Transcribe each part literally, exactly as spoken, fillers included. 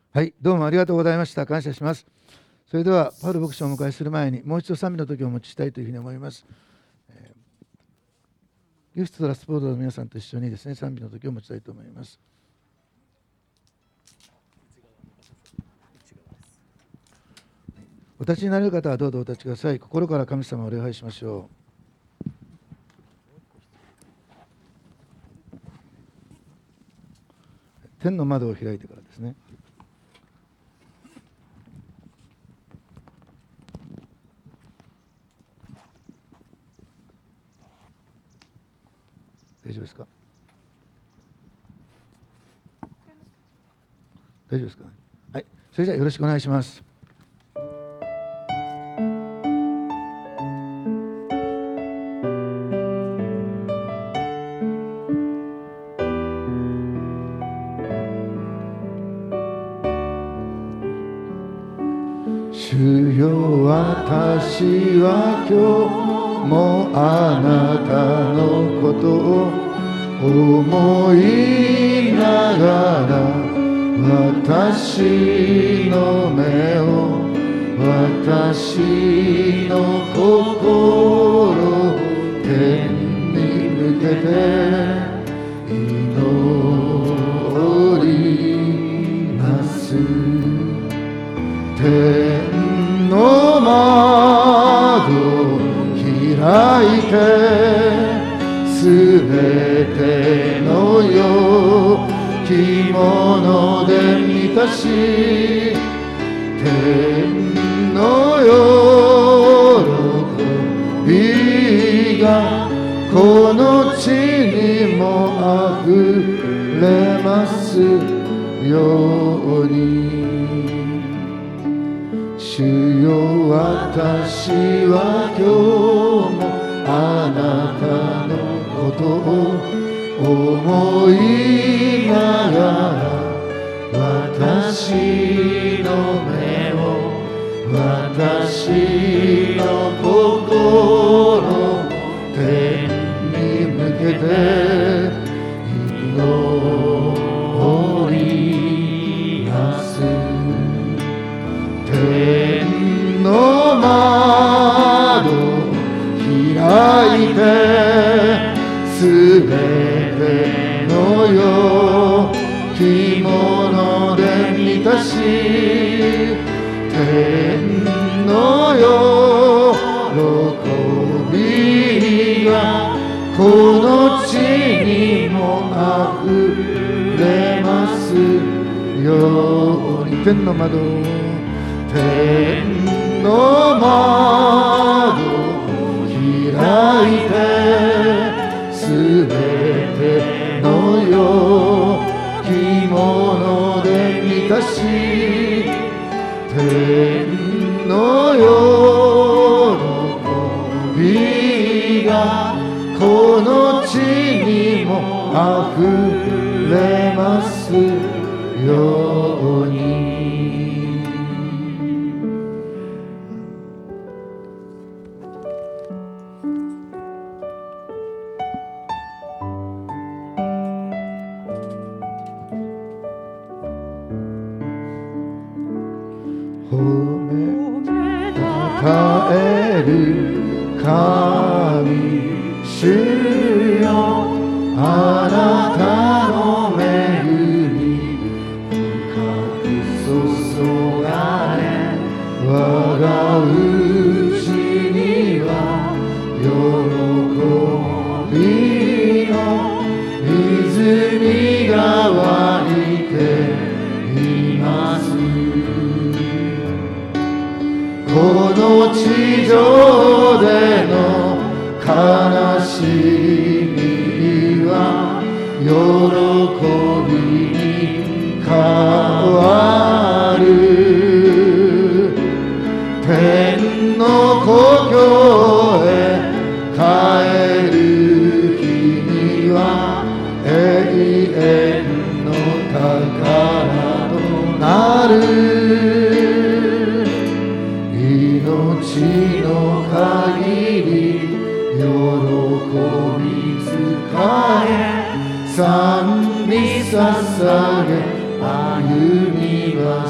はい、どうもありがとうございました。感謝します。それでは、パウル牧師をお迎えする前に、もう一度賛美の時をお持ちしたいというふうに思います。えー、ギフトとラスポードの皆さんと一緒にですね、賛美の時を持ちたいと思います。お立ちになれる方はどうぞお立ちください。心から神様を礼拝しましょう。天の窓を開いてからですね。大丈夫ですか？大丈夫ですか？はい、それじゃあよろしくお願いします。主よ、私は今日もあなたのことを思いながら、私の目を私の心を天に向けて祈ります。天の窓を開いてすべてのよ着物で満たし、天の喜びがこの地にもあふれますように。主よ、私は今日もあなたのことを思いながら、私の目を私の心を天に向けて祈ります。天の窓を開いてすべてのよ着物で満たし、天の喜びがこの地にもあふれますように。天の窓、天の窓を開いてすべてのよ着物で満たし、天の喜びがこの地にもあふれますように。たえる神、主よ、あなたの恵み深く注がれ、我がうちには喜びの泉が湧いています。この地上での悲しみは喜びに変わる。天の故郷へ帰る日には永遠の宝となる。命の限り喜び使え、賛美捧げ歩みます。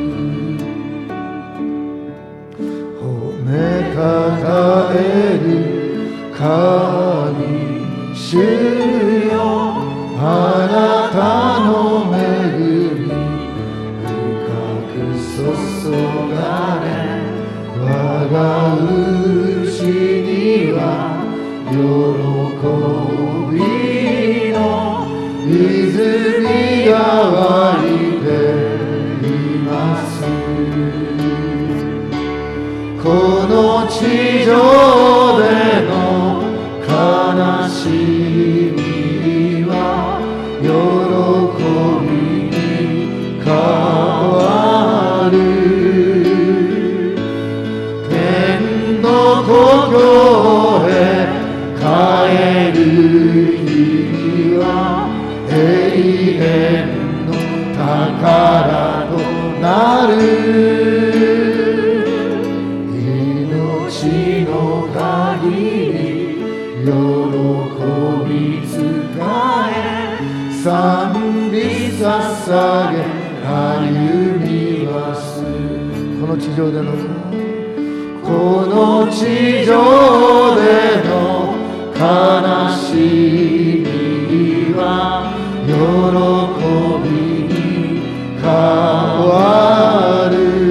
褒めたたえる神主よ、あなたの恵み深く注がれ、我が内には喜びの泉が湧いています。この地上での悲しみは喜びに変わる。天の故郷へ帰る日は永遠の宝となる。命の限り喜び使え、賛美捧げ歩みます。この地上でのこの地上での悲しみは喜びに変わる。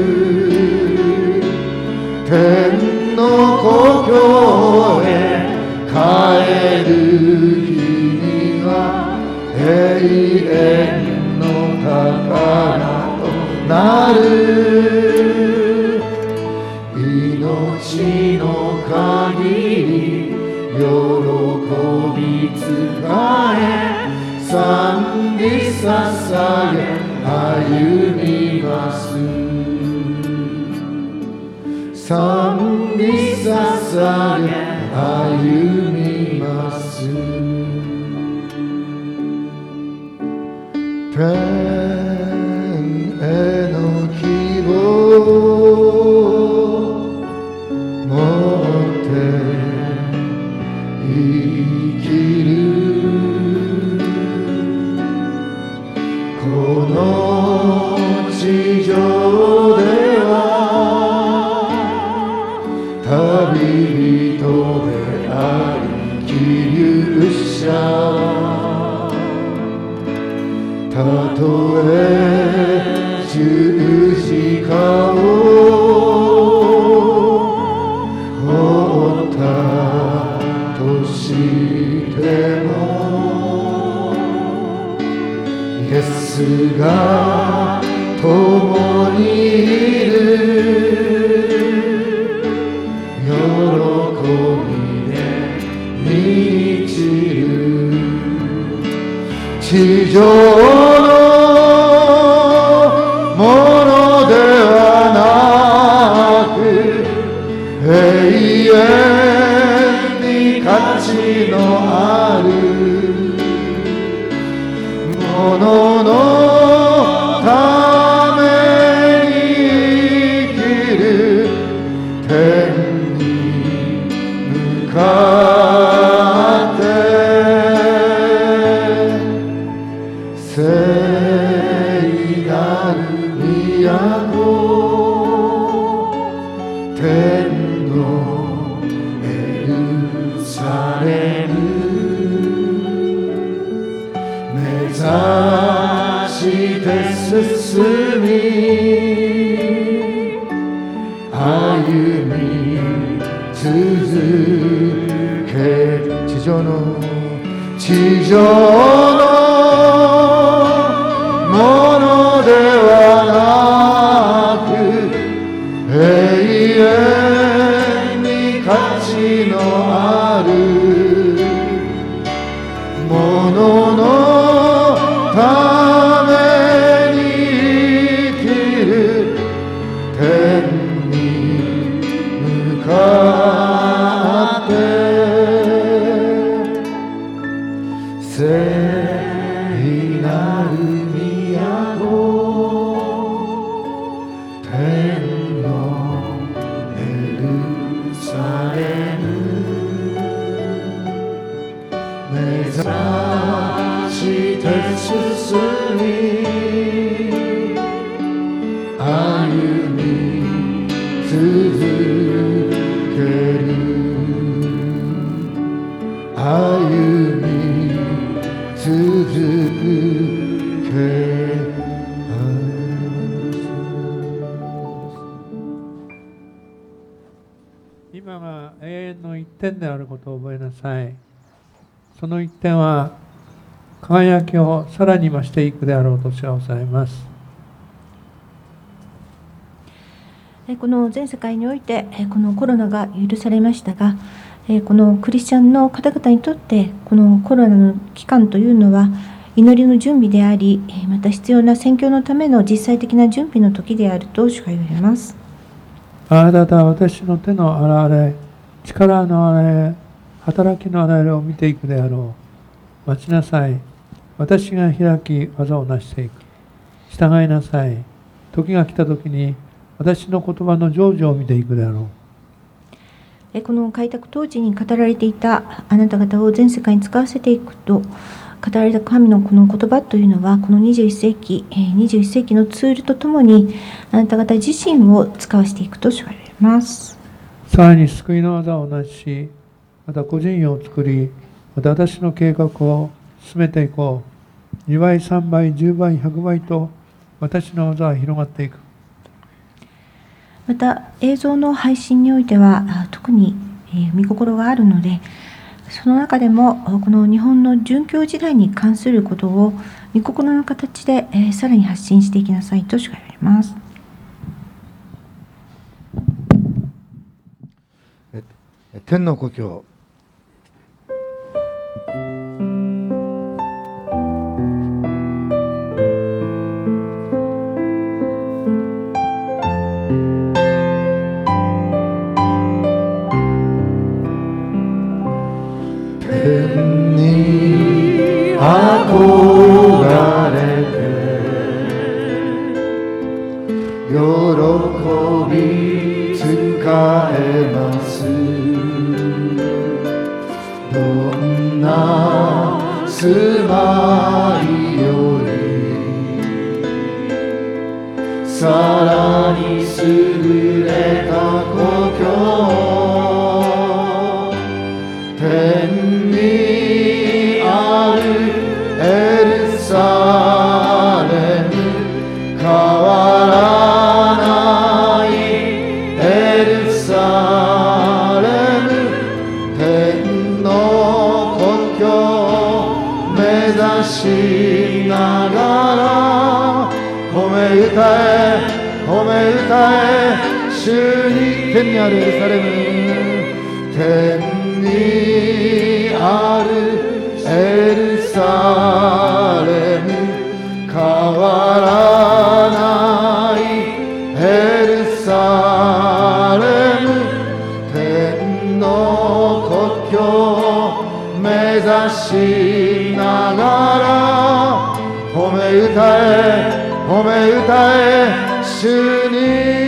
天の故郷へ帰る日には永遠の宝となる。命の限り喜び使え、賛美捧げ歩みます。賛美捧げ歩みます。天への希望持って生きる。この地上では旅人であり希流者、たとえ十字架を負ったとしても、イエスが共にいる。喜びで満ちる。地上のものではなく、永遠に価値のあるもののために生きる。天に向かって聖なる都、天のエルサレム目指して進み、歩み続け、地上の地上のものではなく、永遠に価値のあるもののために生きる。天に向かって聖点であることを覚えなさい。その一点は輝きをさらに増していくであろうと主はおっしゃいます。 この全世界においてこのコロナが許されましたが、このクリスチャンの方々にとってこのコロナの期間というのは祈りの準備であり、また必要な宣教のための実際的な準備の時であると主が言われます。 あなたは私の手の現れ、力の現れ、働きの現れを見ていくであろう。待ちなさい。私が開き技を成していく。従いなさい。時が来た時に私の言葉の成就を見ていくであろう。この開拓当時に語られていたあなた方を全世界に使わせていくと語られた神のこの言葉というのは、このにじゅういっ世紀、にじゅういっ世紀のツールとともにあなた方自身を使わせていくと言われます。 さらに救いの技をなし、また個人を作り、また私の計画を進めていこう。にばい、さんばい、じゅうばい、ひゃくばいと私の技は広がっていく。 また映像の配信においては特に見心があるので、その中でもこの日本の殉教時代に関することを見心の形でさらに発信していきなさいと主が言われます。 天の故郷、天に憧れて喜び使えます。どんな住まいよりさらに優れた故郷、天にあるエルサレム、変わらないエルサレム、天の故郷目指しながら褒め歌え褒め歌え主に。天にあるエルサレム、天にあるエルサレム、変わらないエルサレム、天の故郷目指しながら褒め歌え褒め歌え主に。